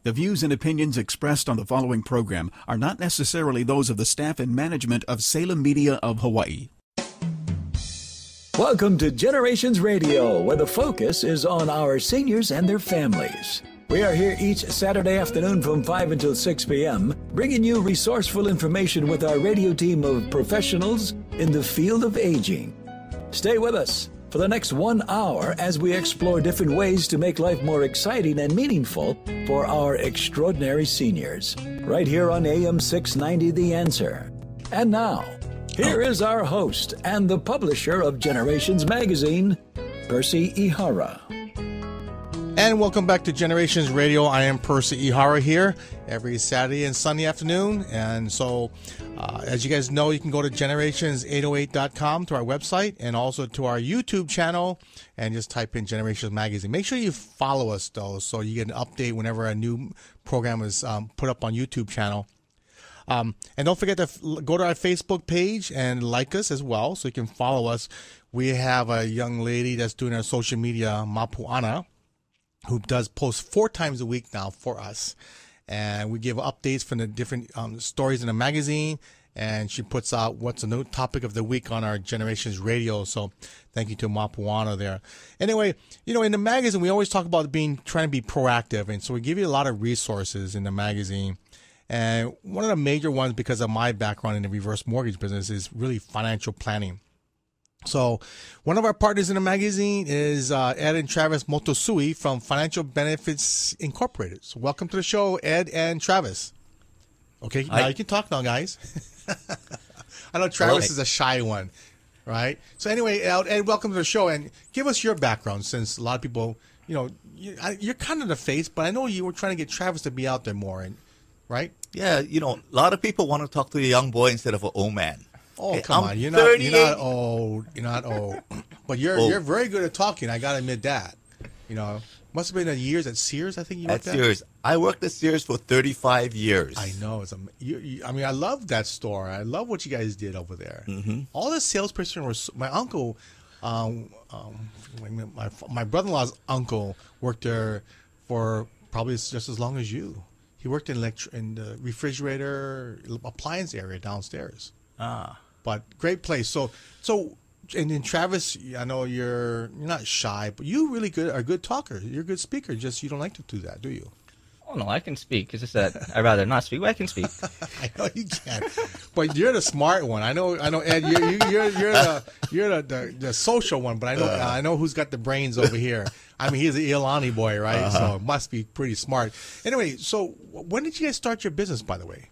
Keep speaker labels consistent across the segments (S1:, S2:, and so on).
S1: The views and opinions expressed on the following program are not necessarily those of the staff and management of Salem Media of Hawaii.
S2: Welcome to Generations Radio, where the focus is on our seniors and their families. We are here each Saturday afternoon from 5 until 6 p.m., bringing you resourceful information with our radio team of professionals in the field of aging. Stay with us for the next 1 hour as we explore different ways to make life more exciting and meaningful for our extraordinary seniors. Right here on AM 690 The Answer. And now, here is our host and the publisher of Generations Magazine, Percy Ihara.
S3: And welcome back to Generations Radio. I am Percy Ihara here every Saturday and Sunday afternoon. And so, as you guys know, you can go to generations808.com to our website and also to our YouTube channel and just type in Generations Magazine. Make sure you follow us, though, so you get an update whenever a new program is put up on YouTube channel. And don't forget to go to our Facebook page and like us as well so you can follow us. We have a young lady that's doing our social media, Mapuana, who does post 4 times a week now for us. And we give updates from the different stories in the magazine. And she puts out what's the new topic of the week on our Generations Radio. So thank you to Mapuana there. Anyway, you know, in the magazine, we always talk about trying to be proactive. And so we give you a lot of resources in the magazine. And one of the major ones, because of my background in the reverse mortgage business, is really financial planning. So one of our partners in the magazine is Ed and Travis Motosui from Financial Benefits Incorporated. So welcome to the show, Ed and Travis. Okay, now you can talk now, guys. I know Travis is a shy one, right? So anyway, Ed, welcome to the show. And give us your background, since a lot of people, you know, you're kind of the face, but I know you were trying to get Travis to be out there more, right?
S4: Yeah, you know, a lot of people want to talk to a young boy instead of an old man.
S3: Oh, come on. You're not old. You're not old. But you're very good at talking. I got to admit that. You know, must have been the years at Sears, I think you worked at.
S4: Sears. I worked at Sears for 35 years.
S3: I know. I mean, I love that store. I love what you guys did over there. Mm-hmm. All the salesperson were, my uncle, my brother-in-law's uncle worked there for probably just as long as you. He worked in the refrigerator appliance area downstairs. But great place. So, and then Travis, I know you're not shy, but you really are a good talker. You're a good speaker. Just you don't like to do that, do you?
S5: Oh no, I can speak. It's just that I'd rather not speak, but I can speak.
S3: I know you can, but you're the smart one. I know, Ed. You're the social one, but I know who's got the brains over here. I mean, he's an Iolani boy, right? So must be pretty smart. Anyway, so when did you guys start your business, by the way?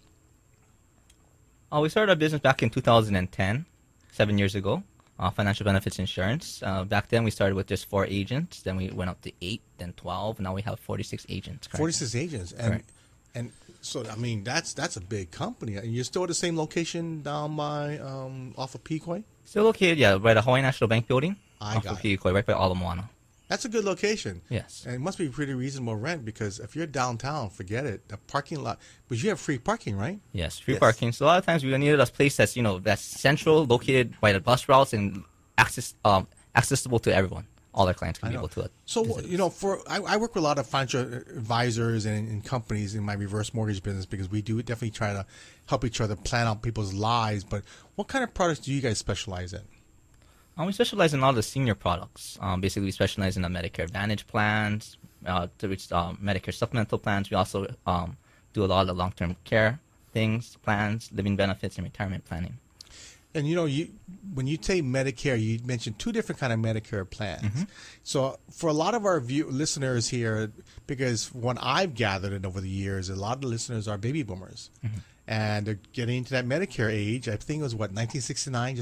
S5: We started our business back in 2010, 7 years ago. Financial Benefits Insurance. Back then, we started with just 4 agents. Then we went up to 8, then 12. Now we have 46 agents. Currently.
S3: 46 agents, and so I mean that's a big company. And you're still at the same location down by off of Piquoy?
S5: Still located, yeah, by the Hawaii National Bank building.
S3: Off of
S5: Piquoy, right by Ala Moana.
S3: That's a good location.
S5: Yes.
S3: And it must be pretty reasonable rent, because if you're downtown, forget it. The parking lot, but you have free parking, right?
S5: Yes, free parking. So a lot of times we needed a place that's, that's central, located by the bus routes and accessible to everyone. All our clients can be able to.
S3: So, I work with a lot of financial advisors and companies in my reverse mortgage business, because we do definitely try to help each other plan out people's lives. But what kind of products do you guys specialize in?
S5: We specialize in all the senior products. Basically, we specialize in the Medicare Advantage plans, Medicare supplemental plans. We also do a lot of the long-term care things, plans, living benefits, and retirement planning.
S3: And when you say Medicare, you mentioned 2 different kind of Medicare plans. Mm-hmm. So for a lot of our listeners here, because what I've gathered over the years, a lot of the listeners are baby boomers, and they're getting into that Medicare age. I think it was 1969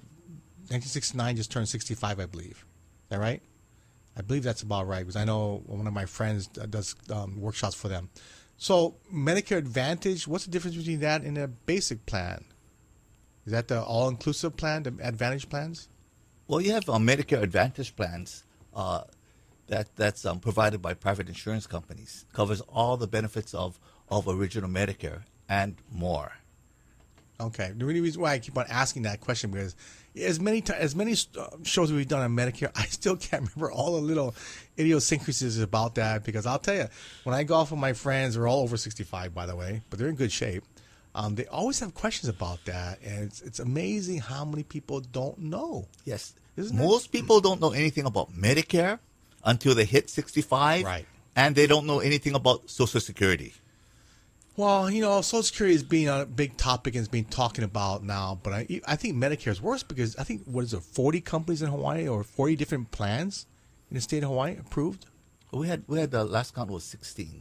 S3: 1969 just turned 65, I believe. Is that right? I believe that's about right, because I know one of my friends does workshops for them. So Medicare Advantage, what's the difference between that and a basic plan? Is that the all-inclusive plan, the Advantage plans?
S4: Well, you have Medicare Advantage plans that's provided by private insurance companies. Covers all the benefits of original Medicare and more.
S3: Okay. The reason why I keep on asking that question because as many shows we've done on Medicare, I still can't remember all the little idiosyncrasies about that. Because I'll tell you, when I golf with my friends, they're all over 65, by the way, but they're in good shape. They always have questions about that, and it's amazing how many people don't know.
S4: Yes.
S3: Isn't it?
S4: Most people don't know anything about Medicare until they hit 65.
S3: Right.
S4: And they don't know anything about Social Security.
S3: Well, Social Security is being a big topic and is being talking about now, but I think Medicare is worse because I think, 40 companies in Hawaii or 40 different plans in the state of Hawaii approved?
S4: We had the last count was 16.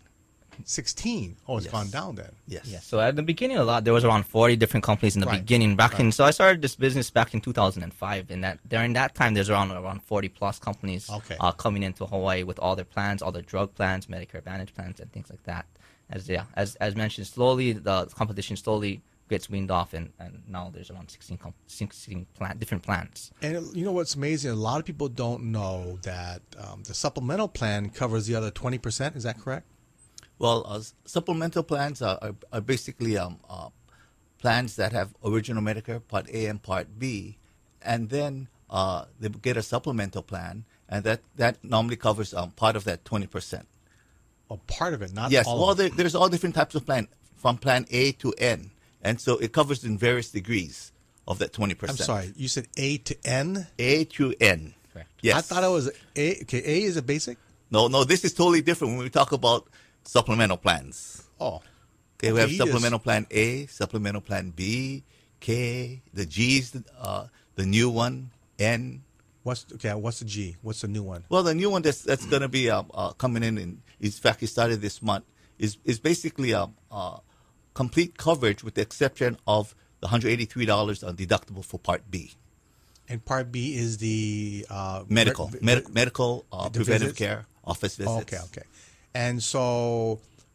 S3: 16. Oh, it's
S4: Yes.
S3: gone down then.
S4: Yes.
S5: Yeah, so at the beginning, there was around 40 different companies in the
S3: Right.
S5: beginning. So I started this business back in 2005, and during that time, there's around 40 plus companies
S3: Okay.
S5: coming into Hawaii with all their plans, all their drug plans, Medicare Advantage plans, and things like that. As mentioned, slowly the competition slowly gets weaned off, and now there's around 16 different plans.
S3: And you know what's amazing? A lot of people don't know that the supplemental plan covers the other 20%. Is that correct?
S4: Well, supplemental plans are basically plans that have original Medicare, Part A and Part B, and then they get a supplemental plan, and that normally covers part of that 20%.
S3: Or part of it, not
S4: Yes,
S3: all
S4: well,
S3: of it.
S4: there's all different types of plan, from Plan A to N, and so it covers in various degrees of that 20%.
S3: I'm sorry, you said A to N?
S4: A to N.
S5: Correct.
S4: Yes.
S3: I thought it was A. Okay, A is a basic?
S4: No, this is totally different when we talk about supplemental plans.
S3: Oh.
S4: Okay, we have
S3: he
S4: supplemental
S3: is-
S4: plan A, supplemental plan B, K, the G's, the new one, N.
S3: What's the G? What's the new one?
S4: Well, the new one that's going to be coming in fact, it started this month, is basically complete coverage with the exception of the $183 on deductible for Part B.
S3: And Part B is the
S4: Medical
S3: the
S4: preventive
S3: visits?
S4: care, office visits.
S3: Okay. And so,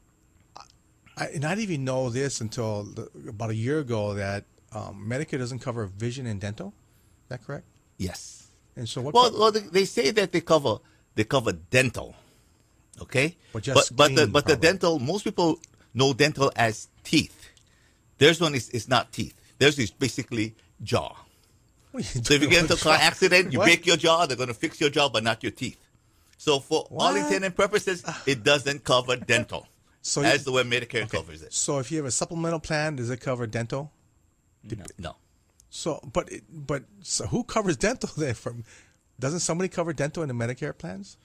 S3: I didn't even know this until about a year ago that Medicare doesn't cover vision and dental. Is that correct?
S4: Yes.
S3: And so what?
S4: Well, they say that they cover dental, okay?
S3: But just
S4: but
S3: clean,
S4: the
S3: probably.
S4: dental, most people know dental as teeth. Theirs one is not teeth. Theirs is basically jaw.
S3: What are you
S4: So if you
S3: doing
S4: get into a
S3: with
S4: car
S3: jaw?
S4: accident, you
S3: What?
S4: break your jaw, they're going to fix your jaw, but not your teeth. So for all
S3: What?
S4: intent and purposes, it doesn't cover dental.
S3: So
S4: as
S3: you-
S4: the way Medicare covers it.
S3: So if you have a supplemental plan, does it cover dental?
S4: No.
S3: So, so who covers dental then? Doesn't somebody cover dental in the Medicare plans?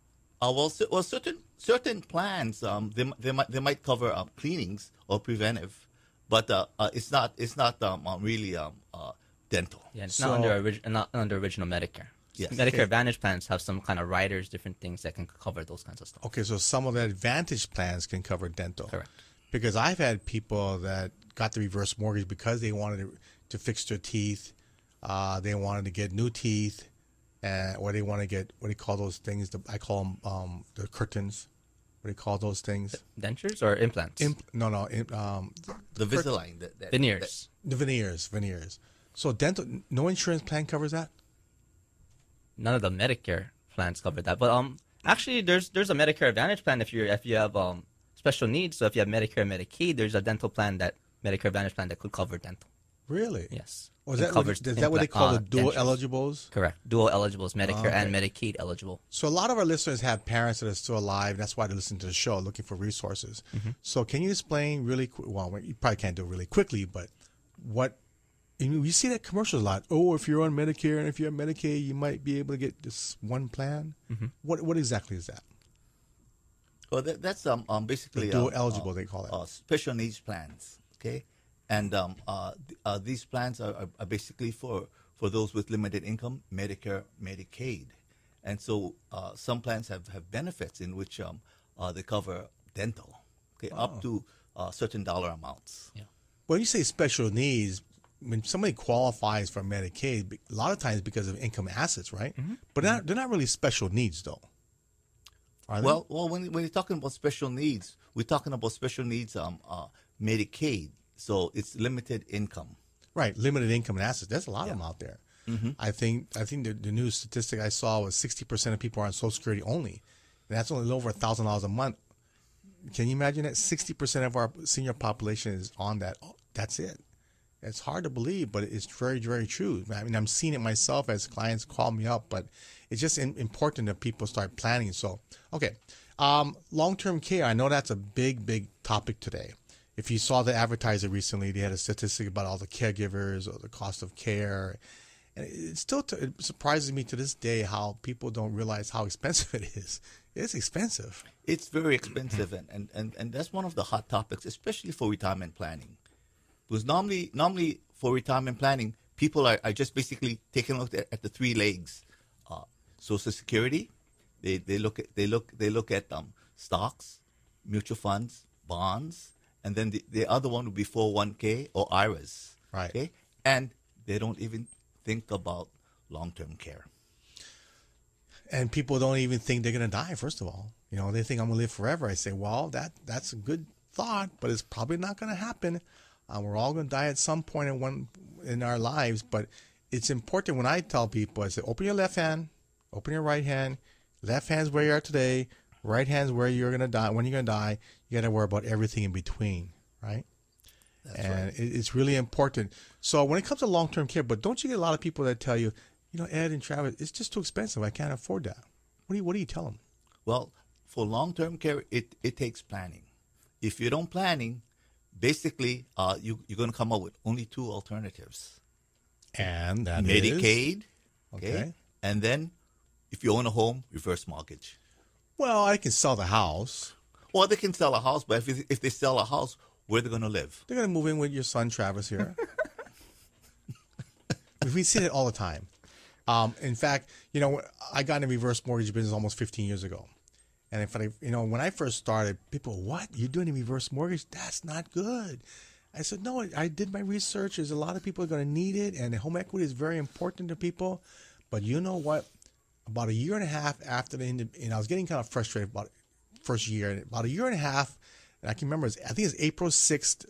S4: Certain plans they might cover cleanings or preventive, but it's not really dental.
S5: Yeah, it's
S3: So-
S5: not under original Medicare.
S4: Yes.
S5: Medicare
S3: Okay.
S5: Advantage plans have some kind of riders, different things that can cover those kinds of stuff.
S3: Okay, so some of the Advantage plans can cover dental.
S5: Correct.
S3: Because I've had people that got the reverse mortgage because they wanted to fix their teeth, they wanted to get new teeth, or they want to get, what do you call those things? I call them the curtains. What do you call those things?
S5: Dentures or implants?
S3: The
S4: Visalign.
S5: Veneers.
S3: The veneers. So dental, no insurance plan covers that?
S5: None of the Medicare plans cover that. But actually, there's a Medicare Advantage plan if you have special needs. So if you have Medicare and Medicaid, there's a dental plan Medicare Advantage plan that could cover dental.
S3: Really?
S5: Yes.
S3: Is
S5: It
S3: that
S5: covers
S3: what they call the dual
S5: dentures.
S3: eligibles?
S5: Correct. Dual eligibles, Medicare
S3: Okay.
S5: and Medicaid eligible.
S3: So a lot of our listeners have parents that are still alive. That's why they listen to the show, looking for resources. So can you explain really quick? Well, you probably can't do it really quickly, but what you see that commercial a lot. Oh, if you're on Medicare and if you're on Medicaid, you might be able to get this one plan. What exactly is that?
S4: Well, that's basically
S3: The dual eligible, they call it.
S4: special needs plans. Okay, and these plans are basically for those with limited income, Medicare, Medicaid, and so some plans have benefits in which they cover dental, okay, up to certain dollar amounts.
S5: Yeah.
S3: When you say special needs, when somebody qualifies for Medicaid, a lot of times because of income assets, right? But they're not really special needs, though. Are they?
S4: Well, when you're talking about special needs, we're talking about special needs Medicaid, so it's limited income.
S3: right, limited income and assets. There's a lot of them out there. I think the new statistic I saw was 60% of people are on Social Security only, and that's only over $1,000 a month. Can you imagine that 60% of our senior population is on that? Oh, that's it. It's hard to believe, but it's very, very true. I mean, I'm seeing it myself as clients call me up, but it's just important that people start planning. So, okay. Long-term care, I know that's a big, big topic today. If you saw the advertiser recently, they had a statistic about all the caregivers or the cost of care. And it surprises me to this day how people don't realize how expensive it is. It's expensive.
S4: It's very expensive, and that's one of the hot topics, especially for retirement planning. Because normally for retirement planning, people are just basically taking a look at the three legs: Social Security. They look at stocks, mutual funds, bonds, and then the other one would be 401k or IRAs.
S3: Right.
S4: Okay, and they don't even think about long-term care.
S3: And people don't even think they're going to die, first of all. They think I'm going to live forever. I say, well, that's a good thought, but it's probably not going to happen. We're all going to die at some point in our lives, but it's important when I tell people, I say, open your left hand, open your right hand. Left hand's where you are today, right hand's where you're going to die. When you're going to die, you got to worry about everything in between, right?
S4: That's right.
S3: It's really important. So when it comes to long-term care, but don't you get a lot of people that tell you, Ed and Travis, it's just too expensive. I can't afford that. What do you tell them?
S4: Well, for long-term care, it takes planning. If you don't planning, basically you're going to come up with only two alternatives.
S3: And that
S4: Medicaid,
S3: okay.
S4: And then if you own a home, reverse mortgage.
S3: Well, I can sell the house.
S4: Or they can sell a house, but if they sell a house, where are they going to live?
S3: They're going to move in with your son, Travis, here. We see it all the time. In fact, I got in the reverse mortgage business almost 15 years ago. And when I first started, people, what? You're doing a reverse mortgage? That's not good. I said, no, I did my research. There's a lot of people are going to need it, and home equity is very important to people. But you know what? About a year and a half after I was getting kind of frustrated about the first year. And about a year and a half, and I can remember, I think it's April 6th,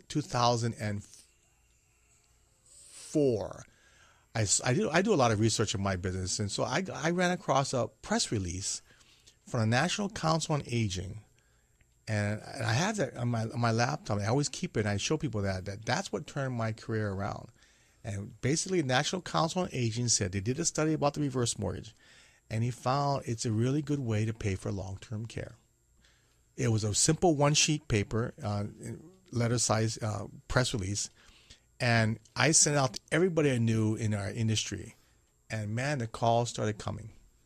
S3: 2004. I do a lot of research in my business, and so I ran across a press release from the National Council on Aging, and I have that on my laptop. I always keep it, and I show people that's what turned my career around. And basically, the National Council on Aging said they did a study about the reverse mortgage, and he found it's a really good way to pay for long-term care. It was a simple one-sheet paper, letter-size press release. And I sent out to everybody I knew in our industry. And, man, the calls started coming.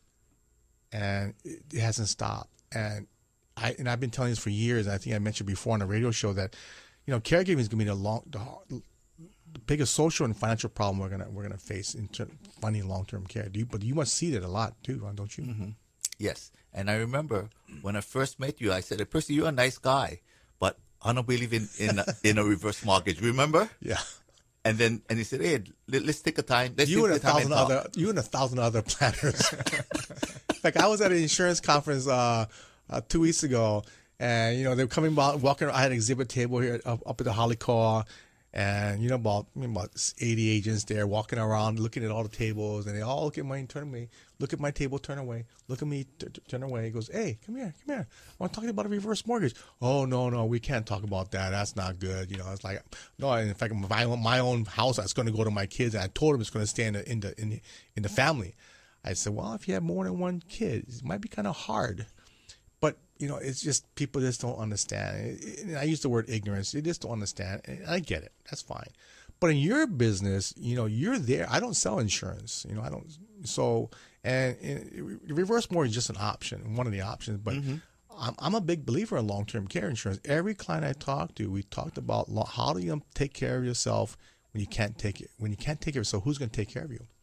S3: And it hasn't stopped. And I've been telling this for years. And I think I mentioned before on the radio show that, caregiving is going to be the biggest social and financial problem we're gonna face in finding long-term care. But you must see that a lot, too, don't you?
S4: Mm-hmm. Yes. And I remember when I first met you, I said, Percy, you're a nice guy, but I don't believe in a reverse mortgage. Remember?
S3: Yeah.
S4: And he said, hey, let's take a time.
S3: You and 1,000 other planners. In fact, I was at an insurance conference 2 weeks ago, and they were coming by, walking. I had an exhibit table here up at the Holly Core, and about 80 agents there walking around, looking at all the tables, and they all look at mine, turn away, look at my table, turn away, look at me, turn away. He goes, hey, come here. I want to talk about a reverse mortgage. Oh, no, we can't talk about that. That's not good. It's like, no, in fact, my own house, that's going to go to my kids, and I told him it's going to stay in the family. I said, well, if you have more than one kid, it might be kind of hard. But, it's just people just don't understand. I use the word ignorance. They just don't understand. And I get it. That's fine. But in your business, you're there. I don't sell insurance. I don't. So, and reverse mortgage is just an option, one of the options. But I'm a big believer in long-term care insurance. Every client I talk to, we talked about how do you take care of yourself when you can't take it. When you can't take care of yourself, who's going to take care of you?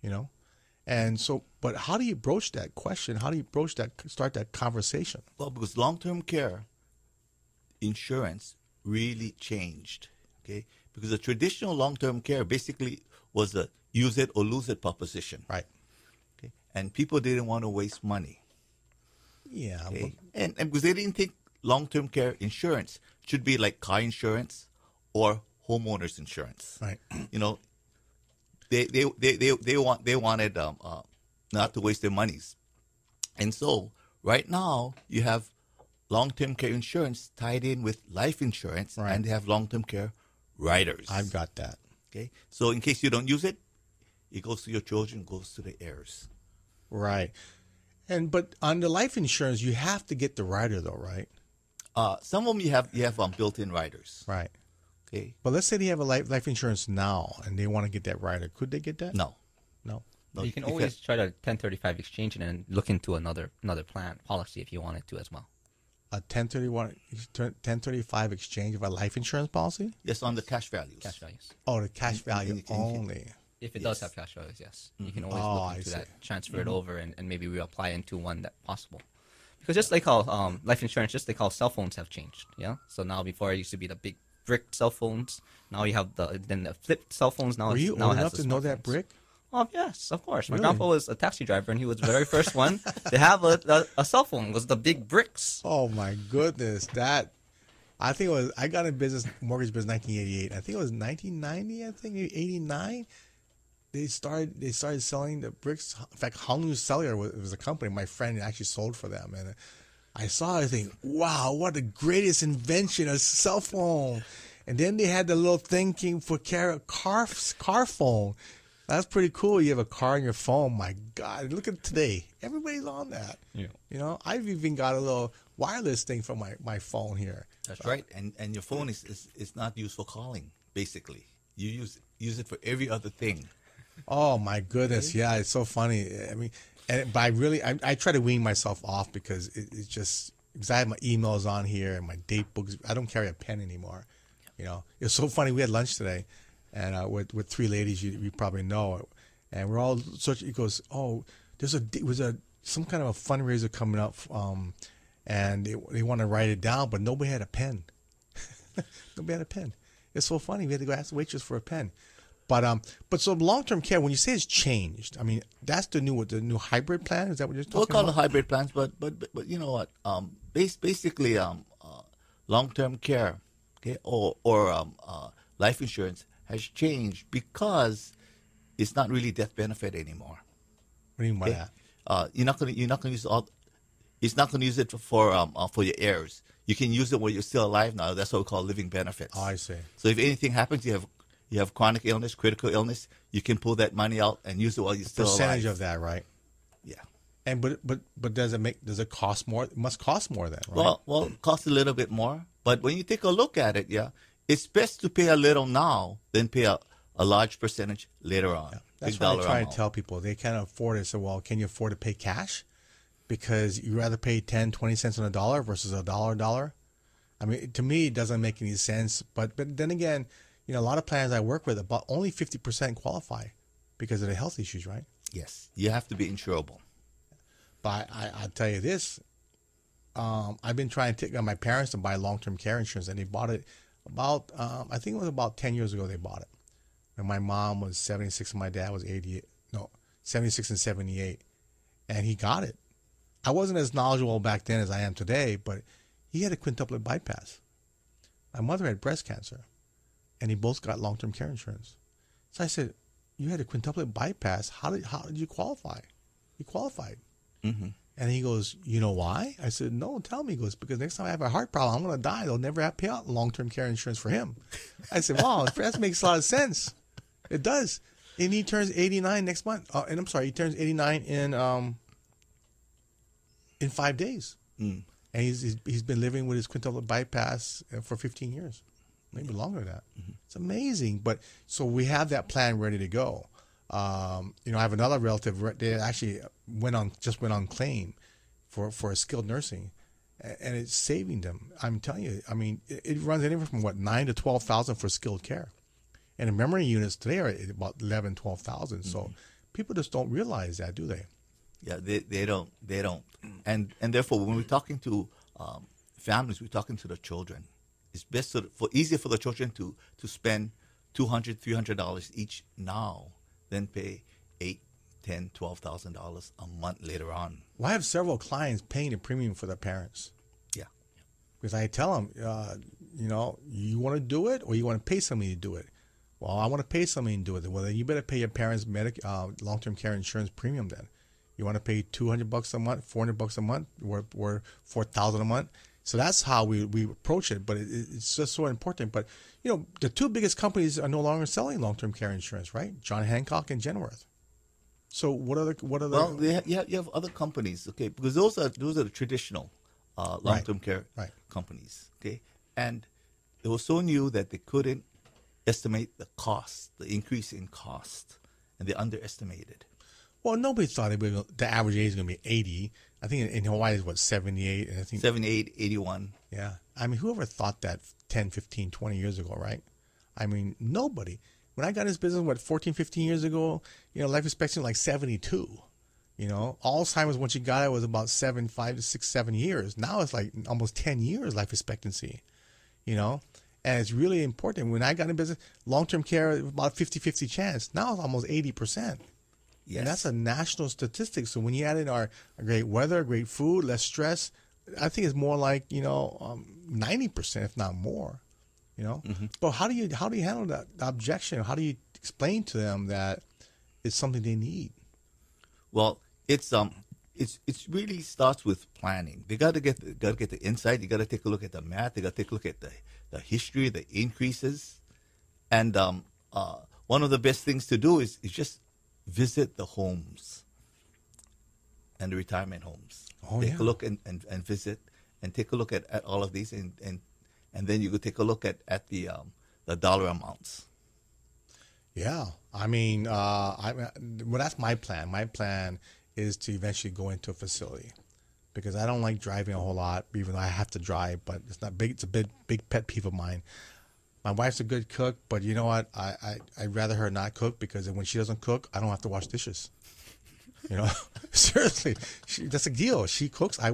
S3: And so, but how do you broach that question? How do you start that conversation?
S4: Well, because long-term care insurance really changed, okay? Because the traditional long-term care basically was a use it or lose it proposition.
S3: Right.
S4: Okay? And people didn't want to waste money.
S3: Yeah.
S4: Okay? And because they didn't think long-term care insurance should be like car insurance or homeowners insurance.
S3: Right.
S4: They wanted not to waste their monies. And so right now you have long-term care insurance tied in with life insurance,
S3: right.
S4: And they have long-term care riders.
S3: I've got that.
S4: Okay, so in case you don't use it, it goes to your children, goes to the heirs.
S3: Right. But on the life insurance, you have to get the rider though, right?
S4: Some of them you have built-in riders.
S3: Right.
S4: Okay.
S3: But let's say they have a life insurance now and they want to get that rider. Could they get that?
S4: No.
S3: No.
S4: No.
S5: You can always try to 1035 exchange it and look into another plan policy if you wanted to as well.
S3: A 1035 exchange of a life insurance policy?
S4: Yes, on the cash values.
S5: Cash values.
S3: Oh, the cash value
S4: you can-
S3: only.
S5: If it does have cash values, yes. You can always
S3: Oh,
S5: look
S3: I
S5: into
S3: see.
S5: that, transfer it over, and maybe reapply into one that's possible. Because just like how life insurance, just like how cell phones have changed, yeah? So now before it used to be the big brick cell phones. Now you have the flipped cell phones. Now
S3: Were you
S5: now
S3: old
S5: it has
S3: enough
S5: the
S3: to know that
S5: smartphones.
S3: brick?
S5: Oh, yes, of course. My
S3: Really?
S5: grandpa was a taxi driver, and he was the very first one to have a cell phone. Was the big bricks.
S3: Oh my goodness, that I think it was. I got in mortgage business 1988. I think it was 1990. I think 89. They started selling the bricks. In fact, Honglu Cellular was a company my friend actually sold for them, and I saw it. I think, wow, what the greatest invention, a cell phone. And then they had the little thing for car phone. That's pretty cool. You have a car in your phone. My God, look at today. Everybody's on that.
S5: Yeah.
S3: You know, I've even got a little wireless thing for my phone here.
S4: That's right. And your phone is not used for calling, basically. You use it for every other thing.
S3: Oh my goodness, yeah, it's so funny. I mean, but I try to wean myself off because it's just because I have my emails on here and my date books. I don't carry a pen anymore. You know, it's so funny. We had lunch today, and with three ladies you probably know, and we're all searching. He goes, "Oh, was some kind of a fundraiser coming up, and they want to write it down, but nobody had a pen. Nobody had a pen. It's so funny. We had to go ask the waitress for a pen." But so long-term care, when you say it's changed, I mean that's the new hybrid plan. Is that what you're talking
S4: We'll call
S3: about?
S4: it hybrid plans, but you know what? Basically, long-term care, okay, or life insurance has changed because it's not really death benefit anymore.
S3: What do you mean by
S4: Okay?
S3: that?
S4: You're not gonna use all. It's not gonna use it for your heirs. You can use it when you're still alive now. That's what we call living benefits.
S3: Oh, I see.
S4: So if anything happens, you have chronic illness, critical illness, you can pull that money out and use it while you're still
S3: Percentage
S4: alive.
S3: of that, right?
S4: Yeah.
S3: And but does it cost more? It must cost more then, right?
S4: Well, it costs a little bit more. But when you take a look at it, yeah, it's best to pay a little now than pay a large percentage later on.
S3: That's
S4: Big
S3: what I
S4: dollar
S3: try
S4: amount.
S3: to tell people. They can't afford it. So, well, can you afford to pay cash? Because you rather pay 10, 20 cents on a dollar versus a dollar. I mean, to me, it doesn't make any sense. But then again, you know, a lot of plans I work with, about only 50% qualify because of the health issues, right?
S4: Yes, you have to be insurable.
S3: But I'll tell you this. I've been trying to get my parents to buy long-term care insurance, and they bought it about, I think it was about 10 years ago they bought it. And my mom was 76 and my dad was 76 and 78. And he got it. I wasn't as knowledgeable back then as I am today, but he had a quintuplet bypass. My mother had breast cancer, and they both got long-term care insurance. So I said, you had a quintuplet bypass. How did you qualify? He qualified.
S4: Mm-hmm.
S3: And he goes, you know why? I said, no, tell me. He goes, because next time I have a heart problem, I'm going to die. They'll never have to pay out long-term care insurance for him. I said, wow, that makes a lot of sense. It does. And he turns 89 next month. And I'm sorry, he turns 89 in 5 days.
S4: Mm.
S3: And he's been living with his quintuplet bypass for 15 years, maybe longer than that. Mm-hmm. It's amazing. But so we have that plan ready to go. You know, I have another relative. They actually went on claim for skilled nursing, and it's saving them. I'm telling you. I mean, it runs anywhere from what $9,000 to $12,000 for skilled care, and the memory units today are at about $11,000, $12,000. So people just don't realize that, do they?
S4: Yeah, they don't, and therefore when we're talking to families, we're talking to the children. It's best easier for the children to spend $200, $300 each now than pay $8,000, $10,000, $12,000 a month later on.
S3: Well, I have several clients paying a premium for their parents.
S4: Yeah,
S3: Because I tell them, you know, you want to do it or you want to pay somebody to do it. Well, I want to pay somebody to do it. Well, then you better pay your parents' long-term care insurance premium then. You want to pay $200 a month, $400 a month, or $4,000 a month? So that's how we approach it. But it's just so important. But the two biggest companies are no longer selling long-term care insurance, right? John Hancock and Genworth. So what are the
S4: Well, you have other companies, okay, because those are the traditional long-term care companies, okay, and they were so new that they couldn't estimate the cost, the increase in cost, and they underestimated.
S3: Well, nobody thought the average age is going to be 80. I think in Hawaii is 78, and I think
S4: 78, 81.
S3: Yeah, I mean, whoever thought that 10, 15, 20 years ago, right? I mean, nobody. When I got in this business, 14, 15 years ago, life expectancy was like 72. Alzheimer's, once you got it, was about 5 to 6, 7 years. Now it's like almost 10 years life expectancy, and it's really important. When I got in business, long-term care, about 50-50 chance. Now it's almost 80%.
S4: Yes.
S3: And that's a national statistic. So when you add in our great weather, great food, less stress, I think it's more like, 90%, if not more. But how do you handle that objection? How do you explain to them that it's something they need?
S4: Well, it's really starts with planning. They got to get the insight. You got to take a look at the math. They got to take a look at the history, the increases, and one of the best things to do is just visit the homes and the retirement homes. Take a look and visit and take a look at all of these and then you could take a look at the dollar amounts.
S3: Yeah, I mean, that's my plan. My plan is to eventually go into a facility because I don't like driving a whole lot, even though I have to drive. But it's not big. It's a big pet peeve of mine. My wife's a good cook, but you know what? I'd rather her not cook because when she doesn't cook, I don't have to wash dishes. Seriously, that's a deal. She cooks.